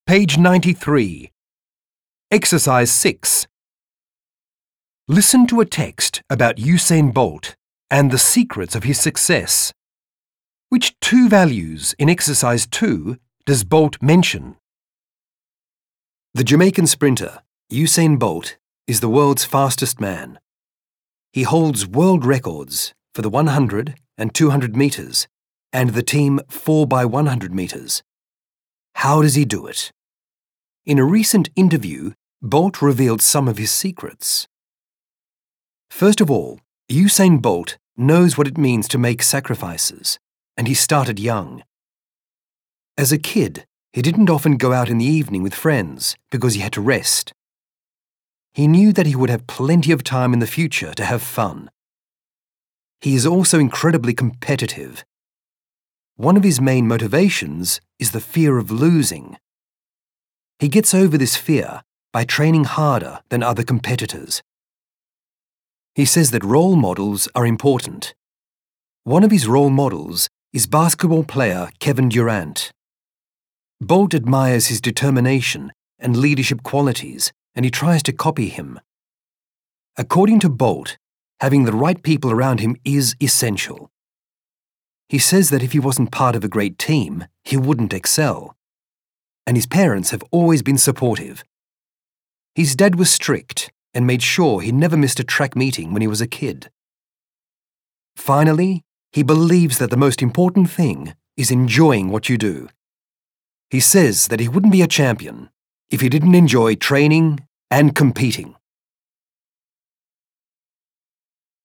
Page 93. Exercise 6. Listen to a text about Usain Bolt and the secrets of his success. Which two values in exercise 2 does Bolt mention? The Jamaican sprinter, Usain Bolt, is the world's fastest man. He holds world records for the 100 and 200 metres and the team 4x100 metres. How does he do it? In a recent interview, Bolt revealed some of his secrets. First of all, Usain Bolt knows what it means to make sacrifices, and he started young. As a kid, he didn't often go out in the evening with friends because he had to rest. He knew that he would have plenty of time in the future to have fun. He is also incredibly competitive. One of his main motivations is the fear of losing. He gets over this fear by training harder than other competitors. He says that role models are important. One of his role models is basketball player Kevin Durant. Bolt admires his determination and leadership qualities, and he tries to copy him. According to Bolt, having the right people around him is essential. He says that if he wasn't part of a great team, he wouldn't excel. And his parents have always been supportive. His dad was strict and made sure he never missed a track meeting when he was a kid. Finally, he believes that the most important thing is enjoying what you do. He says that he wouldn't be a champion if he didn't enjoy training and competing.